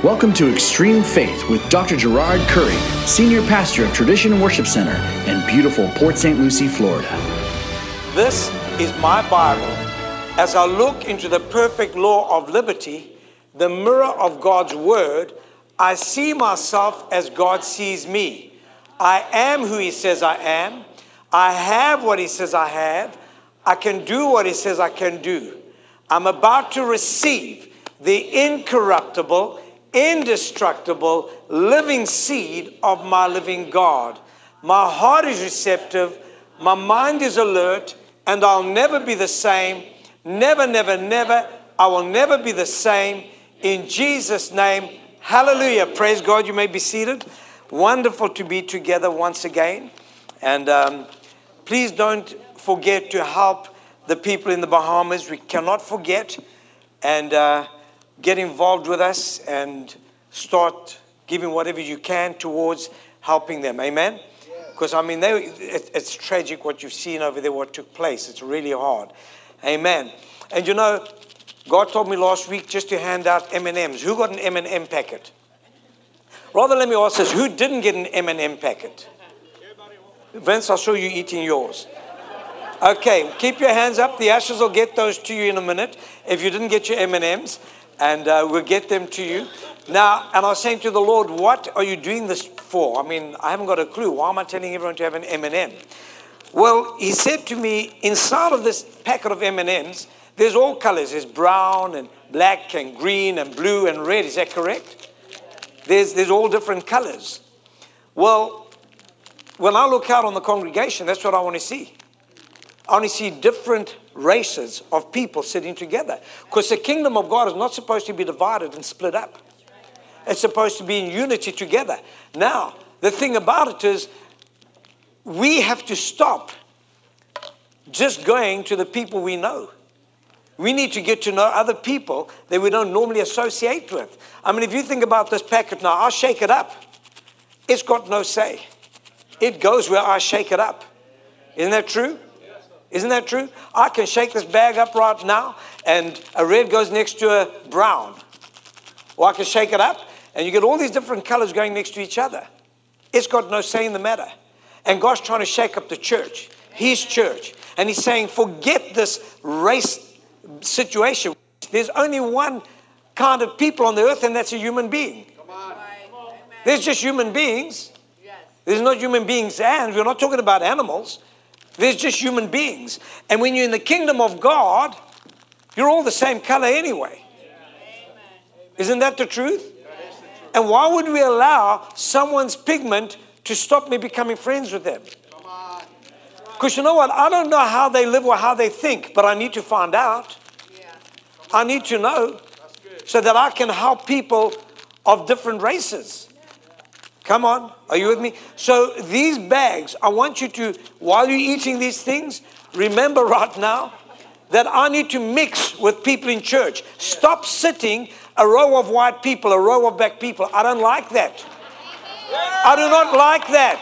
Welcome to Extreme Faith with Dr. Gerard Curry, Senior Pastor of Tradition Worship Center in beautiful Port St. Lucie, Florida. This is my Bible. As I look into the perfect law of liberty, the mirror of God's Word, I see myself as God sees me. I am who He says I am. I have what He says I have. I can do what He says I can do. I'm about to receive the incorruptible, indestructible, living seed of my living God. My heart is receptive, my mind is alert, and I'll never be the same. Never, never, never. I will never be the same. In Jesus' name, hallelujah. Praise God. You may be seated. Wonderful to be together once again. And please don't forget to help the people in the Bahamas. We cannot forget. And get involved with us and start giving whatever you can towards helping them. Amen? Because, I mean, it's tragic what you've seen over there, what took place. It's really hard. Amen. And you know, God told me last week just to hand out M&Ms. Who got an M&M packet? Rather, let me ask this. Who didn't get an M&M packet? Vince, I'll show you eating yours. Okay, keep your hands up. The ushers will get those to you in a minute if you didn't get your M&Ms. And we'll get them to you. Now, and I was saying to the Lord, what are you doing this for? I mean, I haven't got a clue. Why am I telling everyone to have an M&M? Well, He said to me, inside of this packet of M&Ms, there's all colors. There's brown and black and green and blue and red. Is that correct? There's all different colors. Well, when I look out on the congregation, that's what I want to see. I only see different races of people sitting together. Because the kingdom of God is not supposed to be divided and split up. It's supposed to be in unity together. Now, the thing about it is, we have to stop just going to the people we know. We need to get to know other people that we don't normally associate with. I mean, if you think about this packet now, I'll shake it up. It's got no say. It goes where I shake it up. Isn't that true? Isn't that true? I can shake this bag up right now and a red goes next to a brown. Or I can shake it up and you get all these different colors going next to each other. It's got no say in the matter. And God's trying to shake up the church, His church. And He's saying, forget this race situation. There's only one kind of people on the earth, and that's a human being. There's just human beings. There's not human beings, and we're not talking about animals. There's just human beings. And when you're in the kingdom of God, you're all the same color anyway. Isn't that the truth? And why would we allow someone's pigment to stop me becoming friends with them? Because you know what? I don't know how they live or how they think, but I need to find out. I need to know so that I can help people of different races. Come on, are you with me? So these bags, I want you to, while you're eating these things, remember right now that I need to mix with people in church. Stop sitting a row of white people, a row of black people. I don't like that. I do not like that.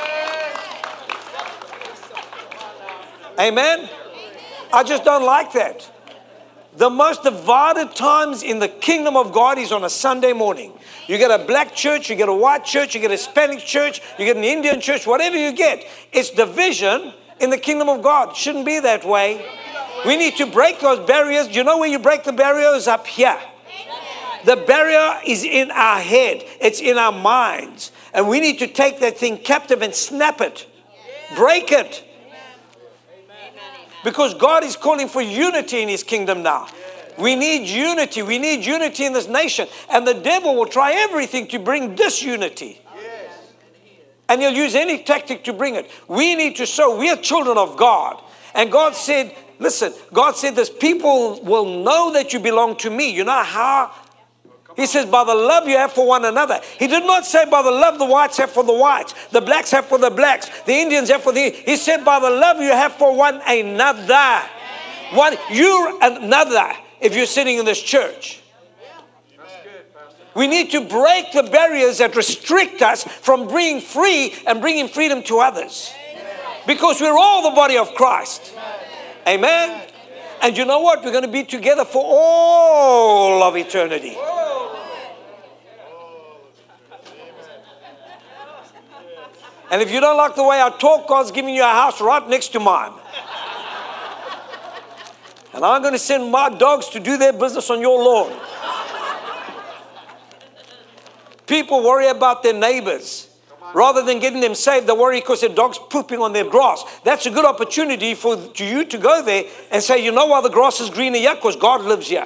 Amen? I just don't like that. The most divided times in the kingdom of God is on a Sunday morning. You get a black church, you get a white church, you get a Hispanic church, you get an Indian church, whatever you get. It's division in the kingdom of God. It shouldn't be that way. We need to break those barriers. Do you know where you break the barriers? Up here. The barrier is in our head. It's in our minds. And we need to take that thing captive and snap it. Break it. Because God is calling for unity in His kingdom now. We need unity. We need unity in this nation. And the devil will try everything to bring disunity. And he'll use any tactic to bring it. We need to sow. We are children of God. And God said, listen, God said this, people will know that you belong to me. You know how? He says, by the love you have for one another. He did not say by the love the whites have for the whites, the blacks have for the blacks, the Indians have for the... He said by the love you have for one another. One, you're another if you're sitting in this church. We need to break the barriers that restrict us from being free and bringing freedom to others. Because we're all the body of Christ. Amen? And you know what? We're going to be together for all of eternity. And if you don't like the way I talk, God's giving you a house right next to mine. And I'm going to send my dogs to do their business on your lawn. People worry about their neighbors. Rather than getting them saved, they worry because their dog's pooping on their grass. That's a good opportunity for you to go there and say, you know why the grass is greener here? Because God lives here.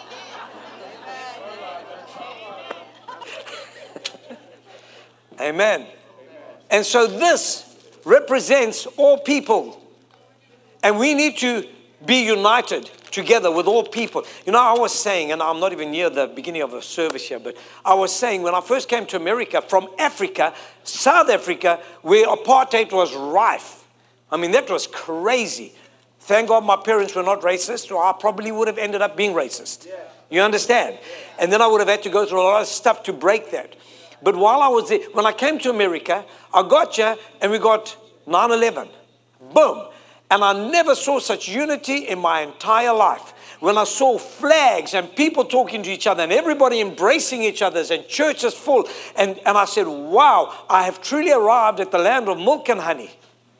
Amen. And so this represents all people. And we need to be united together with all people. You know, I was saying, and I'm not even near the beginning of a service here, but I was saying when I first came to America from Africa, South Africa, where apartheid was rife. I mean, that was crazy. Thank God my parents were not racist, or I probably would have ended up being racist. You understand? And then I would have had to go through a lot of stuff to break that. But while I was there, when I came to America, I got here and we got 9/11. Boom. And I never saw such unity in my entire life. When I saw flags and people talking to each other and everybody embracing each other and churches full. And I said, wow, I have truly arrived at the land of milk and honey.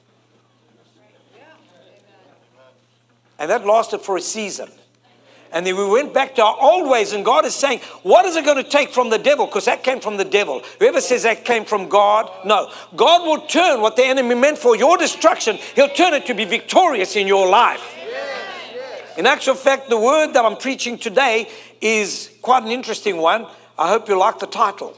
And that lasted for a season. And then we went back to our old ways, and God is saying, what is it going to take from the devil? Because that came from the devil. Whoever says that came from God, no. God will turn what the enemy meant for your destruction, he'll turn it to be victorious in your life. In actual fact, the word that I'm preaching today is quite an interesting one. I hope you like the title.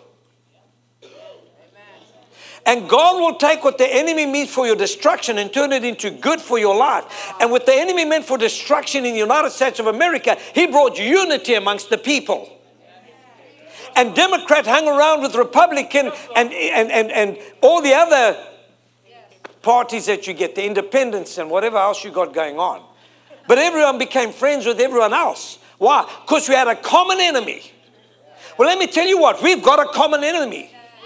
And God will take what the enemy means for your destruction and turn it into good for your life. And what the enemy meant for destruction in the United States of America, he brought unity amongst the people. And Democrat hung around with Republican and all the other parties that you get, the independents and whatever else you got going on. But everyone became friends with everyone else. Why? Because we had a common enemy. Well, let me tell you what, we've got a common enemy.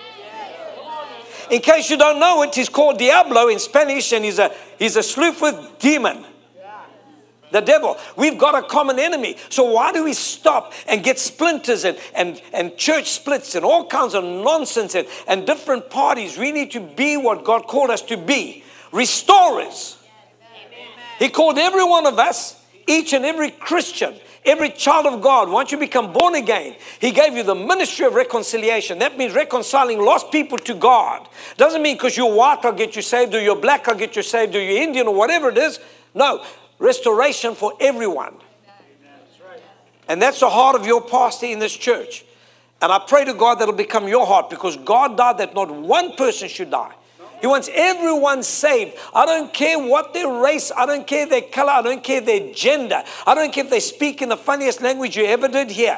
In case you don't know it, he's called Diablo in Spanish, and he's a slewfoot demon. The devil. We've got a common enemy. So why do we stop and get splinters and church splits and all kinds of nonsense and different parties? We need to be what God called us to be. Restorers. He called every one of us, each and every Christian, every child of God, once you become born again, he gave you the ministry of reconciliation. That means reconciling lost people to God. Doesn't mean because you're white I'll get you saved, or you're black I'll get you saved, or you're Indian or whatever it is. No, restoration for everyone. And that's the heart of your pastor in this church. And I pray to God that it'll become your heart, because God died that not one person should die. He wants everyone saved. I don't care what their race. I don't care their color. I don't care their gender. I don't care if they speak in the funniest language you ever did hear.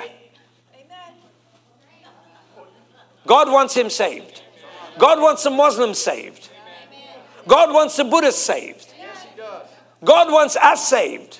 God wants him saved. God wants the Muslim saved. God wants the Buddhist saved. God wants us saved.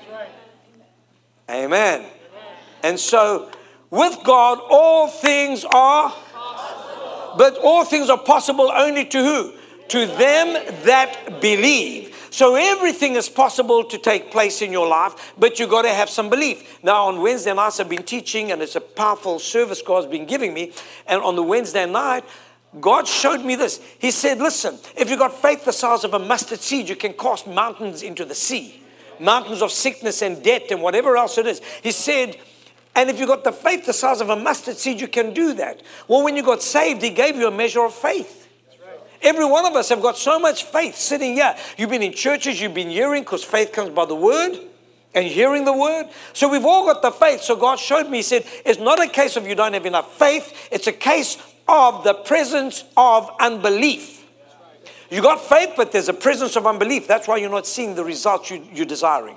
Amen. And so with God, all things are but all things are possible only to who? To them that believe. So everything is possible to take place in your life, but you've got to have some belief. Now on Wednesday nights I've been teaching, and it's a powerful service God's been giving me. And on the Wednesday night, God showed me this. He said, listen, if you've got faith the size of a mustard seed, you can cast mountains into the sea. Mountains of sickness and debt and whatever else it is. He said, and if you've got the faith the size of a mustard seed, you can do that. Well, when you got saved, he gave you a measure of faith. Every one of us have got so much faith sitting here. You've been in churches, you've been hearing, because faith comes by the word and hearing the word. So we've all got the faith. So God showed me, he said, it's not a case of you don't have enough faith. It's a case of the presence of unbelief. You got faith, but there's a presence of unbelief. That's why you're not seeing the results you're desiring.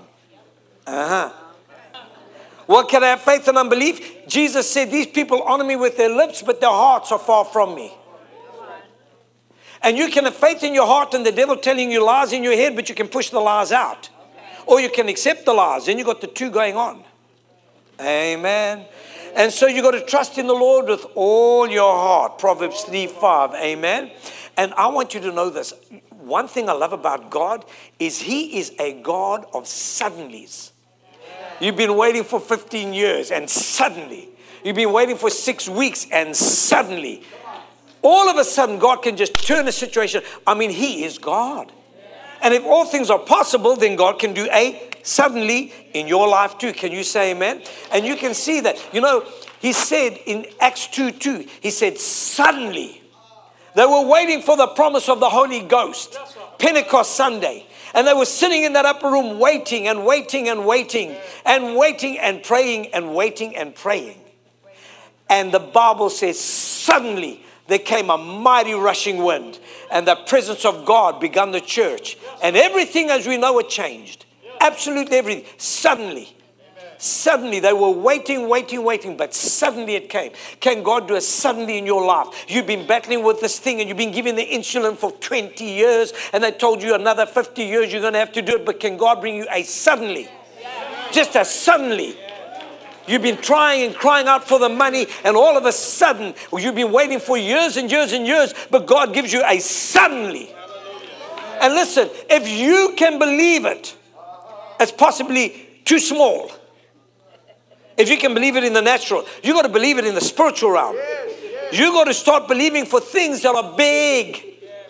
Well, can I have faith and unbelief? Jesus said, these people honor me with their lips, but their hearts are far from me. And you can have faith in your heart and the devil telling you lies in your head, but you can push the lies out. Or you can accept the lies. Then you've got the two going on. Amen. And so you've got to trust in the Lord with all your heart. Proverbs 3:5. Amen. And I want you to know this. One thing I love about God is he is a God of suddenlies. You've been waiting for 15 years and suddenly. You've been waiting for 6 weeks and suddenly. All of a sudden, God can just turn a situation. I mean, He is God. And if all things are possible, then God can do a suddenly in your life too. Can you say amen? And you can see that. You know, He said in Acts 2:2, He said, suddenly. They were waiting for the promise of the Holy Ghost. Pentecost Sunday. And they were sitting in that upper room waiting and waiting and waiting and waiting and praying and waiting and praying. And the Bible says suddenly there came a mighty rushing wind and the presence of God began the church. And everything as we know it changed. Absolutely everything. Suddenly they were waiting, but suddenly it came. Can God do a suddenly in your life? You've been battling with this thing and you've been given the insulin for 20 years and they told you another 50 years you're going to have to do it. But can God bring you a suddenly? Just a suddenly. You've been trying and crying out for the money and all of a sudden you've been waiting for years and years and years, but God gives you a suddenly. And listen, if you can believe it, it's possibly too small. If you can believe it in the natural, you got to believe it in the spiritual realm. You got to start believing for things that are big.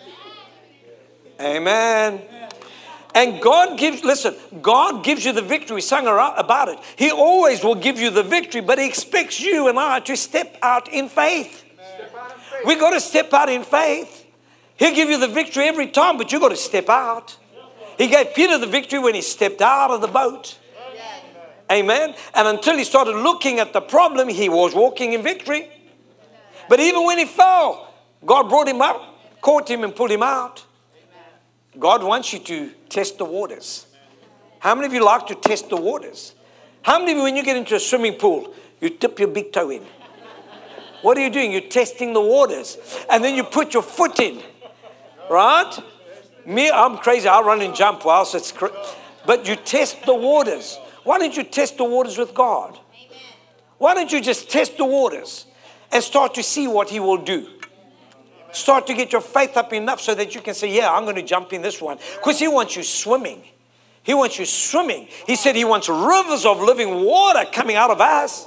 Amen. And God gives, listen, God gives you the victory. We sang about it. He always will give you the victory, but He expects you and I to step out in faith. We got to step out in faith. He'll give you the victory every time, but you got to step out. He gave Peter the victory when he stepped out of the boat. Amen. And until he started looking at the problem, he was walking in victory. But even when he fell, God brought him up, caught him and pulled him out. God wants you to test the waters. How many of you like to test the waters? How many of you, when you get into a swimming pool, you dip your big toe in? What are you doing? You're testing the waters. And then you put your foot in. Right? Me, I'm crazy. I run and jump whilst it's but you test the waters. Why don't you test the waters with God? Why don't you just test the waters and start to see what He will do? Start to get your faith up enough so that you can say, yeah, I'm going to jump in this one. Because He wants you swimming. He wants you swimming. He said He wants rivers of living water coming out of us.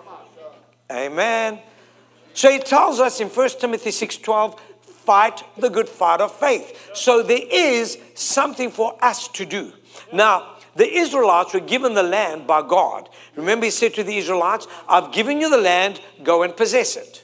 Amen. So He tells us in 1 Timothy 6:12, fight the good fight of faith. So there is something for us to do. Now, the Israelites were given the land by God. Remember, He said to the Israelites, I've given you the land, go and possess it.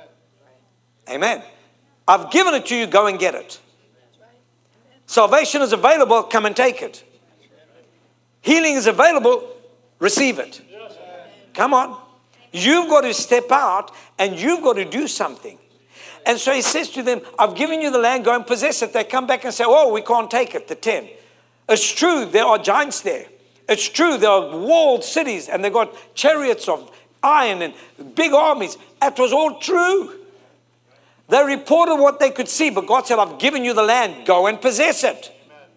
Amen. I've given it to you, go and get it. Salvation is available, come and take it. Healing is available, receive it. Come on. You've got to step out and you've got to do something. And so He says to them, I've given you the land, go and possess it. They come back and say, oh, we can't take it, the 10. It's true, there are giants there. It's true, there are walled cities and they've got chariots of iron and big armies. That was all true. They reported what they could see, but God said, I've given you the land, go and possess it.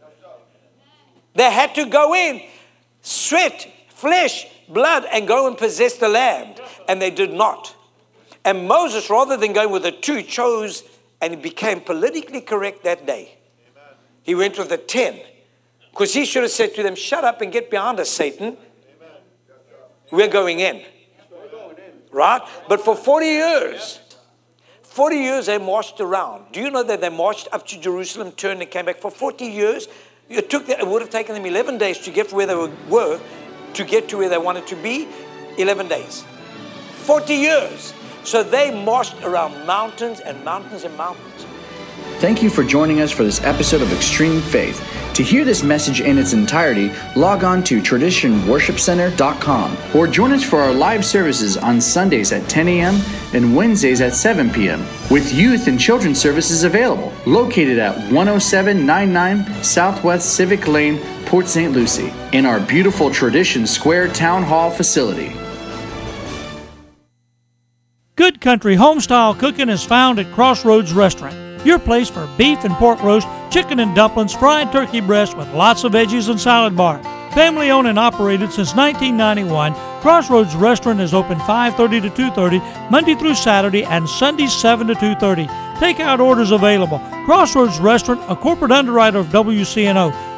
They had to go in, sweat, flesh, blood, and go and possess the land. And they did not. And Moses, rather than going with the 2, chose, and he became politically correct that day. He went with the 10. Because he should have said to them, shut up and get behind us, Satan. We're going in. Right? But for 40 years they marched around. Do you know that they marched up to Jerusalem, turned and came back for 40 years? It would have taken them 11 days to get where they were, to get to where they wanted to be. 11 days. 40 years. So they marched around mountains and mountains and mountains. Thank you for joining us for this episode of Extreme Faith. To hear this message in its entirety, log on to traditionworshipcenter.com or join us for our live services on Sundays at 10 a.m. and Wednesdays at 7 p.m. with youth and children's services available, located at 10799 Southwest Civic Lane, Port St. Lucie, in our beautiful Tradition Square Town Hall facility. Good Country Homestyle Cooking is found at Crossroads Restaurant, your place for beef and pork roast, chicken and dumplings, fried turkey breast with lots of veggies and salad bar. Family owned and operated since 1991, Crossroads Restaurant is open 5:30 to 2:30, Monday through Saturday, and Sundays 7 to 2:30. Takeout orders available. Crossroads Restaurant, a corporate underwriter of WCNO.